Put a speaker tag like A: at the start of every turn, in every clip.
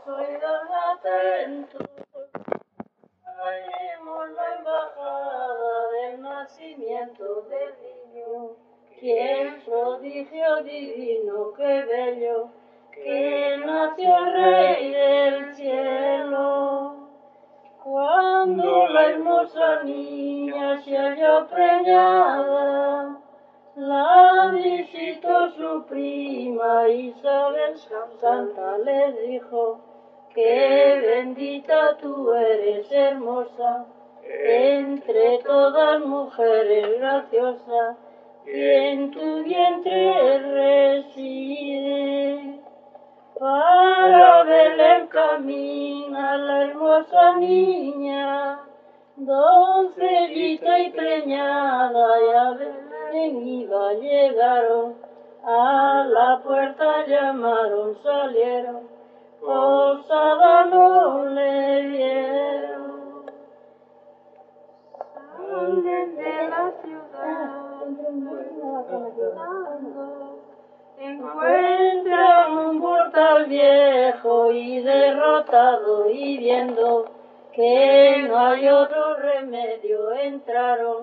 A: oigan atentos, traemos la embajada del nacimiento del niño, quien prodigio divino, qué bello, que nació el Rey del cielo. Cuando la hermosa niña se halló preñada, la visitó su prima Isabel Santa, le dijo que bendita tú eres, hermosa, entre todas mujeres graciosa, y en tu vientre reside. Para Belén camina la hermosa niña, doncelita y preñada, y a Belén iba, llegaron, a la puerta llamaron, salieron, posada no le dieron. Salen de la ciudad, encuentran un portal viejo y derrotado, y viendo que no hay otro remedio, entraron.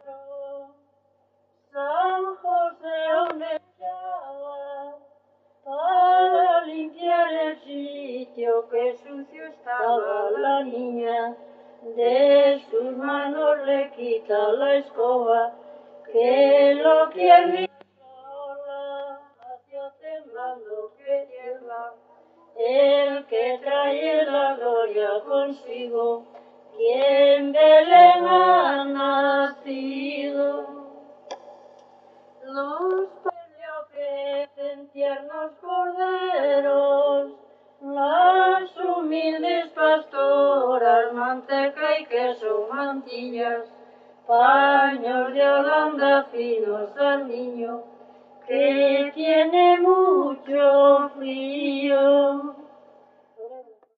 A: San José donde estaba, para limpiar el sitio que sucio estaba, la niña de sus manos le quita la escoba, que lo quiere sola, hacia temblando que tiembla, el que trae la gloria consigo, quien Belén ha nacido. Los peleó crecen tiernos corderos, las humildes pastoras, manteca y queso, mantillas, paños de Holanda finos al niño, que